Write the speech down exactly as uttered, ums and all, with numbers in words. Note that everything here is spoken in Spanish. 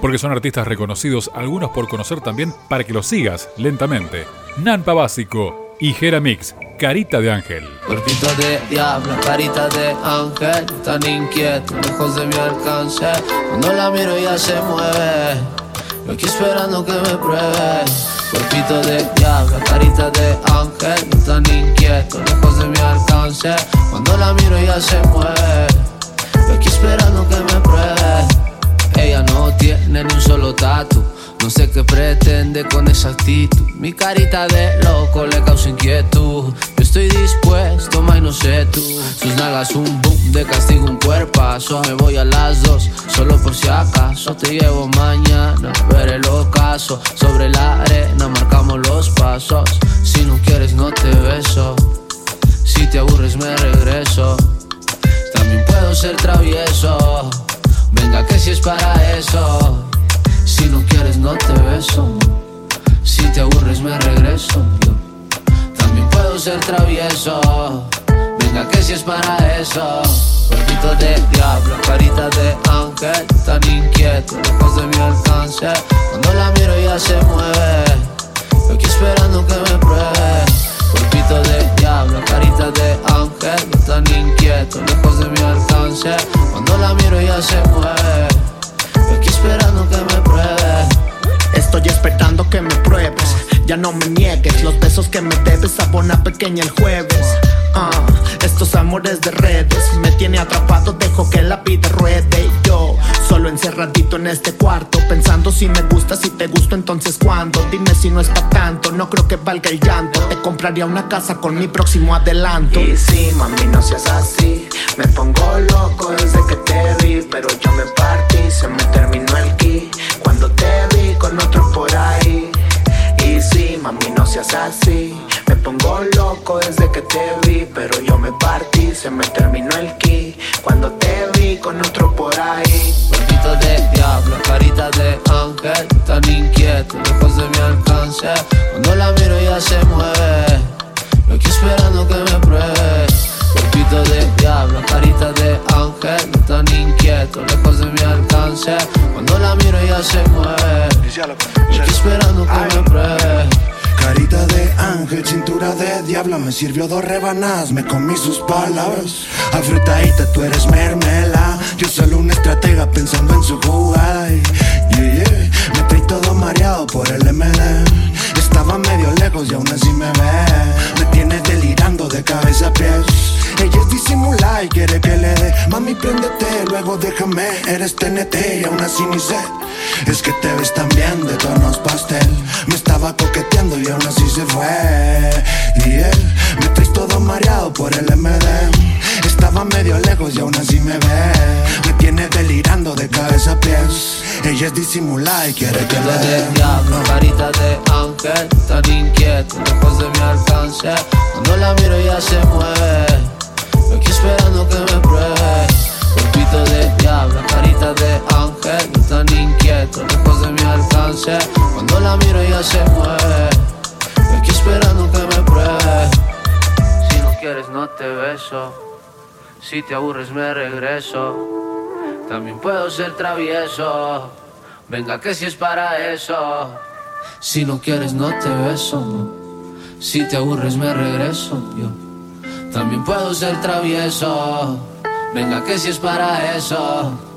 porque son artistas reconocidos, algunos por conocer también, para que los sigas lentamente. Nampa Básico y Jera Mix, Carita de Ángel. Cuerpito de diablo, carita de ángel, tan inquieto, lejos de mi alcance. Cuando la miro ya se mueve, yo aquí esperando que me pruebe. Cuerpito de diablo, carita de ángel, tan inquieto, lejos de mi alcance. Cuando la miro ya se mueve, yo aquí esperando que me pruebe. Ella no tiene ni un solo tatu, no sé qué pretende con esa actitud. Mi carita de loco le causa inquietud. Yo estoy dispuesto, ma y no sé tú. Sus nalgas un boom, de castigo un cuerpazo. Me voy a las dos, solo por si acaso. Te llevo mañana, veré el ocaso. Sobre la arena marcamos los pasos. Si no quieres no te beso, si te aburres me regreso. También puedo ser travieso, venga que si es para eso. Si no quieres no te beso, si te aburres me regreso. Yo también puedo ser travieso, venga que si es para eso. Cuerpito de diablo, carita de ángel, tan inquieto, lejos de mi alcance. Cuando la miro ya se mueve, yo aquí esperando que me pruebe. Cuerpito de diablo, carita de ángel, tan inquieto, lejos de mi alcance. Cuando la miro ya se mueve, yo aquí esperando que me pruebe. Estoy esperando que me pruebes, ya no me niegues los besos que me debes, abona pequeña el jueves. Uh, estos amores de redes me tiene atrapado, dejo que la vida ruede. Y yo solo encerradito en este cuarto, pensando si me gusta, si te gusto, entonces cuándo. Dime si no es pa' tanto, no creo que valga el llanto. Te compraría una casa con mi próximo adelanto. Y sí, mami, no seas así, me pongo loco desde que te vi. Pero yo me partí, se me terminó el ki cuando te vi con otro por ahí. Y sí, mami, no seas así, me pongo loco desde que te vi. Pero yo me partí, se me terminó el ki cuando te vi con otro por ahí. Cuerpito de diablo, carita de ángel, tan inquieto, lejos de mi alcance. Cuando la miro ya se mueve, yo aquí esperando que me pruebe. Cuerpito de diablo, carita de ángel, tan inquieto, lejos de mi alcance. Cuando la miro ya se mueve, yo aquí esperando que me pruebe. Carita de ángel, cintura de diablo, me sirvió dos rebanadas, me comí sus palabras. Afrutadita, tú eres mermela, yo solo una estratega pensando en su jugada. Y, yeah, yeah, me traí todo mareado por el M D. Estaba medio lejos y aún así me ve. Me tienes delirando de cabeza a pies. Ella es disimulada y quiere que le dé. Mami, préndete, luego déjame. Eres T N T y aún así ni sé. Es que te ves tan bien de tonos pastel. Me estaba coqueteando y aún así se fue. Y él, me traes todo mareado por el M D. Estaba medio lejos y aún así me ve. Me tiene delirando de cabeza a pies. Ella es disimulada y quiere que le dé. de diablo, carita de ángel, tan inquieto, lejos de mi alcance. Cuando la miro ya se mueve, yo aquí esperando que me pruebe. Cuerpito de diablo, carita de ángel, tan inquieto, lejos de mi alcance. Cuando la miro ya se mueve, yo aquí esperando que me pruebe. Si no quieres no te beso, si te aburres me regreso. También puedo ser travieso, venga que si es para eso. Si no quieres no te beso, si te aburres me regreso. Yo también puedo ser travieso, venga que si es para eso.